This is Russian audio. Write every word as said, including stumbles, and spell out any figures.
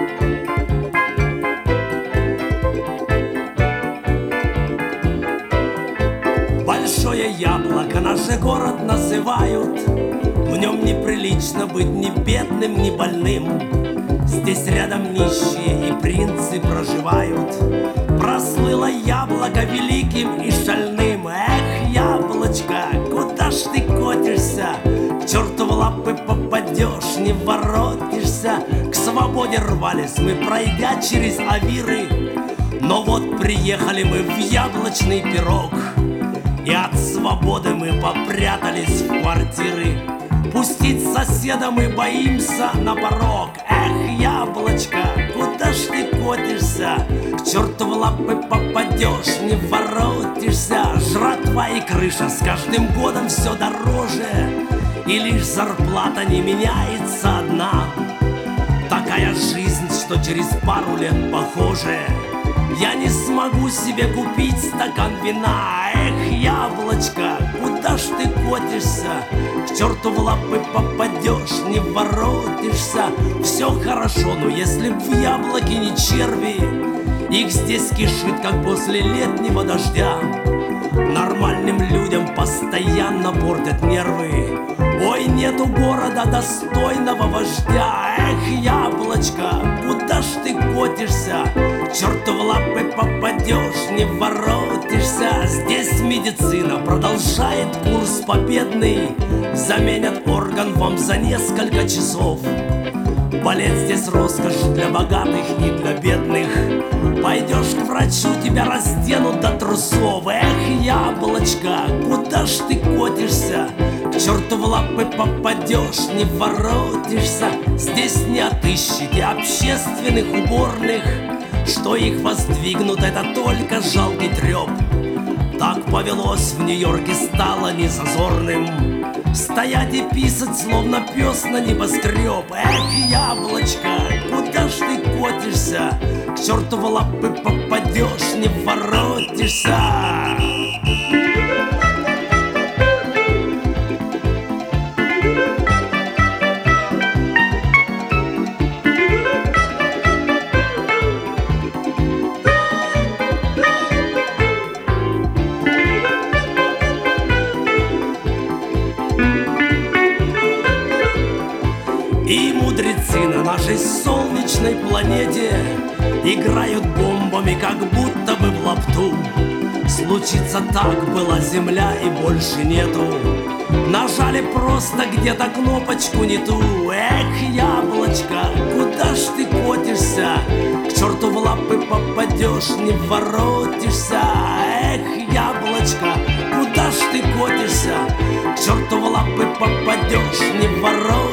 Большое яблоко наш город называют. В нем неприлично быть ни бедным, ни больным. Здесь рядом нищие и принцы проживают. Прослыло яблоко великим и шальным. Эх, яблочко, куда ж ты котишься? К черту в лапы попадешь, не воротишься. К свободе рвались мы, пройдя через авиры. Но вот приехали мы в яблочный пирог, и от свободы мы попрятались в квартиры. Пустить соседа мы боимся на порог. Эх, яблочко, куда ж ты котишься? К черту в лапы попадешь, не воротишься. Жратва и крыша с каждым годом все дороже, и лишь зарплата не меняется одна. Такая жизнь, что через пару лет похоже. Я не смогу себе купить стакан вина. Эх, яблочко, куда ж ты котишься? К черту в лапы попадешь, не воротишься. Все хорошо, но если в яблоке не черви, их здесь кишит, как после летнего дождя. Нормальным людям постоянно портят нервы. Ой, нету города достойного вождя. Эх, яблочко, куда ж ты котишься? К черту в лапы попадешь, не воротишься. Здесь медицина продолжает курс победный. Заменят орган вам за несколько часов. Болеть здесь роскошь для богатых и для бедных. Пойдешь к врачу, тебя разденут до трусов. Эх, яблочко, куда ж ты котишься? К черту в лапы попадешь, не воротишься. Здесь не отыщите общественных уборных. Что их воздвигнут, это только жалкий треп. Так повелось в Нью-Йорке, стало незазорным стоять и писать, словно пес на небоскреб. Эх, яблочко, куда ж ты котишься? К черту в лапы попадешь, не воротишься. И мудрецы на нашей солнечной планете играют бомбами, как будто бы в лапту. Случится так, была земля и больше нету. Нажали просто где-то кнопочку не ту. Эх, яблочко, куда ж ты котишься? К черту в лапы попадешь, не воротишься. Эх, яблочко, куда ж ты котишься? К черту в лапы попадешь, не воротишься.